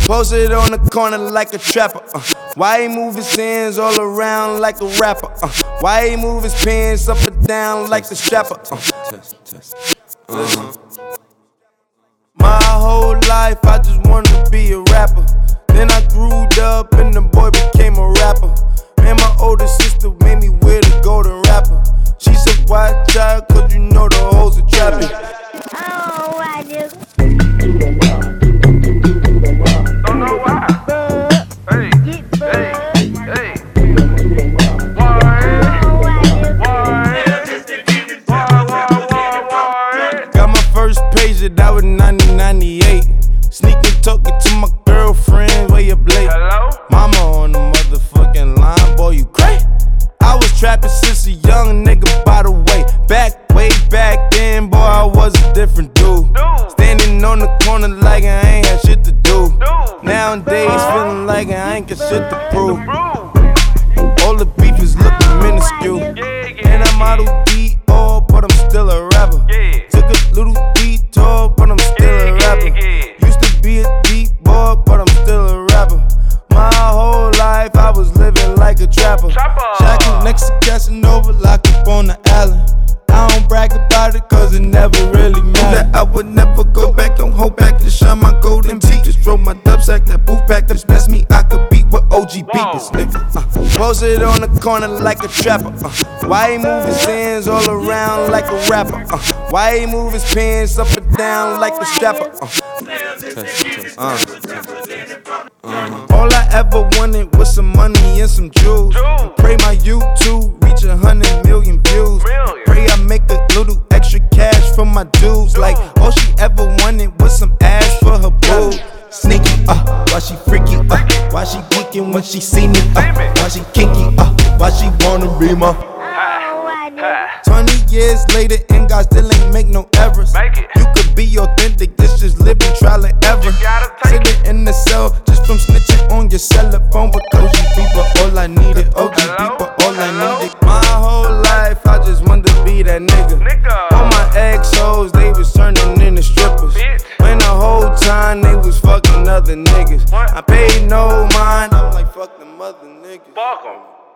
Posted on the corner like a trapper. Why he move his hands all around like a rapper? Why he move his pants up and down like a strapper? My whole life I just wanted to be a rapper. Then I grew up and the boy became a rapper. Man, my older sister made me wear the golden rapper. She said, watch out, cause you know the hoes are trapping. Oh, why, nigga? Don't know why. Hey, hey, hey. Got my first page that was 1998. Sneaking talking to my girlfriend, way up late. Hello? Mama on the motherfucking line, boy, you crazy. I was trapping since a young nigga, by the way. Way back then, boy, I was a different dude. Standing on the corner like I ain't had shit to do. Nowadays, feeling like I ain't got shit to prove. All the beef is looking minuscule. And I'm model D.O., but I'm still a rapper. Took a little detour, but I'm still a rapper. Used to be a deep boy, but I'm still a rapper. My whole life I was living like a trapper. Shacking next to Casanova, locked up on the island. I don't brag about it cause it never really mattered. That I would never go back, don't hold back to shine my golden teeth. Just throw my dub sack, that booth pack, that's best me. I could beat with OG beaters, nigga. Posted on the corner like a trapper. Why he move his hands all around like a rapper? Why he move his pants up and down like a strapper? All I ever wanted was some money and some jewels. Pray my YouTube reach 100 million views. Pray I make a little extra cash for my dudes. Like all she ever wanted was some ass for her boo. Sneaky, why she freaky, why she geeking when she see me, why she kinky, why she wanna be my. 20 years later and God still ain't make no errors. You could be authentic, this just living trial and error. Sitting in the cell just from snitching on your cell phone. But OG people, all I needed, OG people, all I needed. My whole life I just wanted to be that nigga. All my ex-hoes, they was turning into strippers. When the whole time they was fucking other niggas. I paid no mind, I'm like fuck them other niggas. Fuck 'em.